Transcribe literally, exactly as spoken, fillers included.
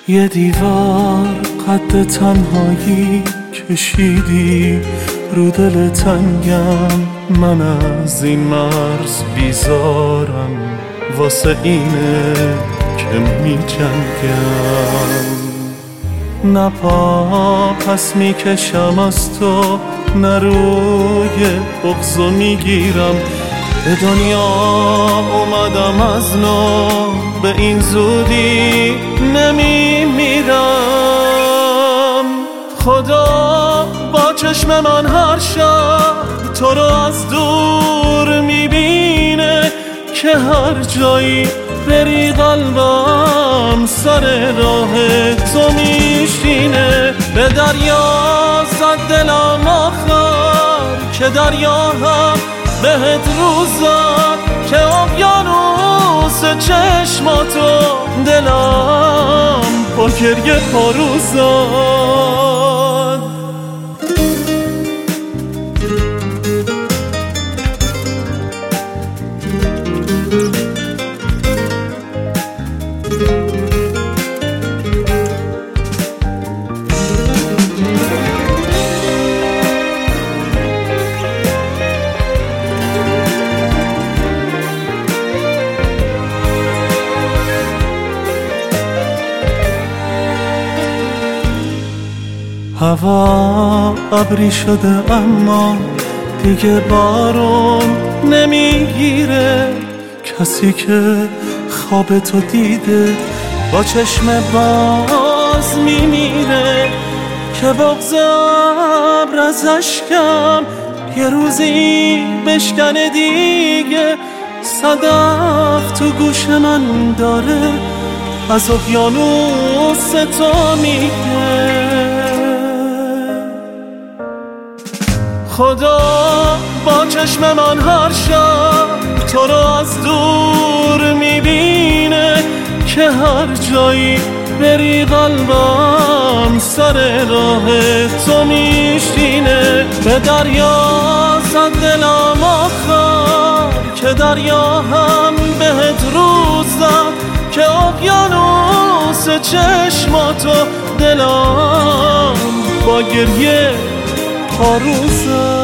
یه دیوار قد تنهایی کشیدی رو دل تنگم، من از این مرز بیزارم، واسه اینه که می جنگم. نه پا پس می کشم از تو، نه روی بغضو می گیرم. به دنیا اومدم از نو، به این زودی نمی میرم. خدا با چشم من هر شب تو رو از دور میبینه، که هر جایی بری قلبم سر راه تو میشینه. به دریا زد دلم آخر که دریا هم بهت روزد، که اقیانوس چشماتو دلم با گریه پاروزد. هوا ابری شده اما دیگه بارون نمیگیره، کسی که خواب تو دیده با چشم باز میمیره. که بغض ابر از اشکم یه روزی بشکنه دیگه، صدف تو گوش من داره از اقیانوس تو میگه. خدا با چشم من هر شب تو رو از دور میبینه، که هر جایی بری قلبم سر راه تو میشینه. به دریا زد دلم آخر که دریا هم بهت روز زد، که اقیانوس چشماتو دلم با گریه پاروزد.